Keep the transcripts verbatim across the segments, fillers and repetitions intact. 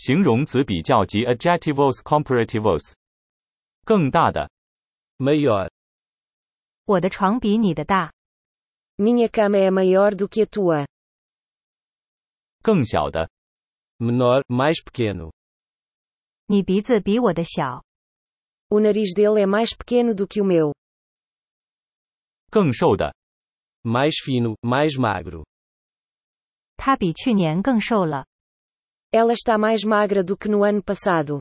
形容词比较及 adjectives comparativos。更大的。 Maior. 我的床比你的大。 Minha cama é maior do que a tua. 更小的。 Menor, mais pequeno. 你鼻子比我的小。 O nariz dele é mais pequeno do que o meu. 更瘦的。 Mais fino, mais magro. 他比去年更瘦了。 Ela está mais magra do que no ano passado.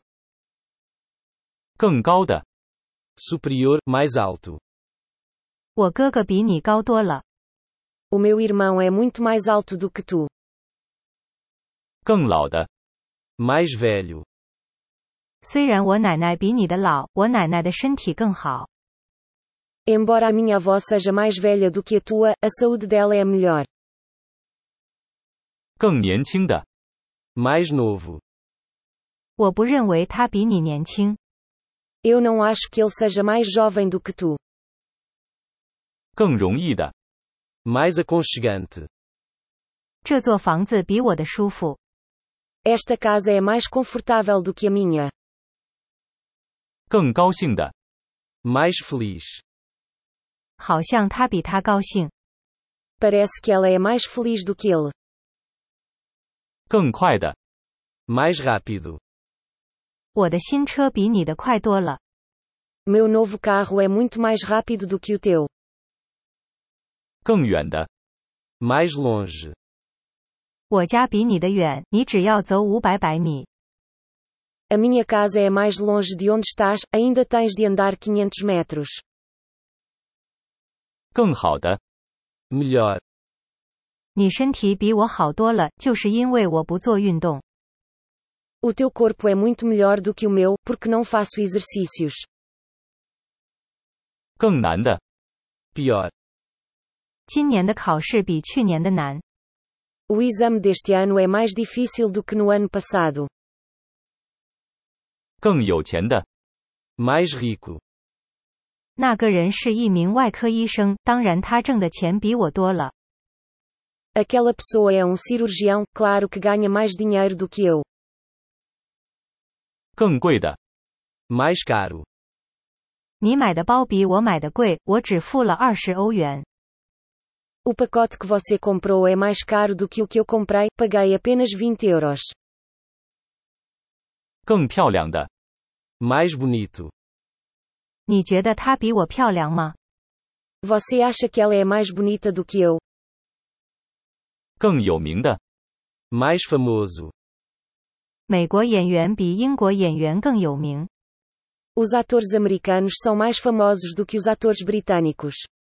更高的。 Superior, mais alto. 我哥哥比你高多了。 O meu irmão é muito mais alto do que tu. 更老的。 Mais velho. 虽然我奶奶比你的老，我奶奶的身体更好。 Embora a minha avó seja mais velha do que a tua, a saúde dela é melhor. 更年轻的。 Mais novo. 我不认为他比你年轻。 Eu não acho que ele seja mais jovem do que tu. 更容易的。 Mais aconchegante. 这座房子比我的舒服。 Esta casa é mais confortável do que a minha. 更高兴的。 Mais feliz. 好像他比他高兴。 Parece que ela é mais feliz do que ele. 更快的。 Mais rápido. 我的新车比你的快多了。 Meu novo carro é muito mais rápido do que o teu. 更远的。 Mais longe. 我家比你的远，你只要走五百百米。 A minha casa é mais longe de onde estás, ainda tens de andar quinhentos metros. 更好的。 Melhor. 你身体比我好多了，就是因为我不做运动。 O teu corpo é muito melhor do que o meu, porque não faço exercícios. 更难的。 Pior. 今年的考试比去年的难。 O exame deste ano é mais difícil do que no ano passado. 更有钱的。 Mais rico. 那个人是一名外科医生，当然他挣的钱比我多了。 Aquela pessoa é um cirurgião, claro que ganha mais dinheiro do que eu. 更贵的。 Mais caro. 你买的包比我买的贵，我只付了二十欧元。 O pacote que você comprou é mais caro do que o que eu comprei, paguei apenas vinte euros. 更漂亮的。 Mais bonito. 你觉得她比我漂亮吗？ Você acha que ela é mais bonita do que eu? 更有名的。 Mais famoso. 美国演员比英国演员更有名。 Os atores americanos são mais famosos do que os atores britânicos.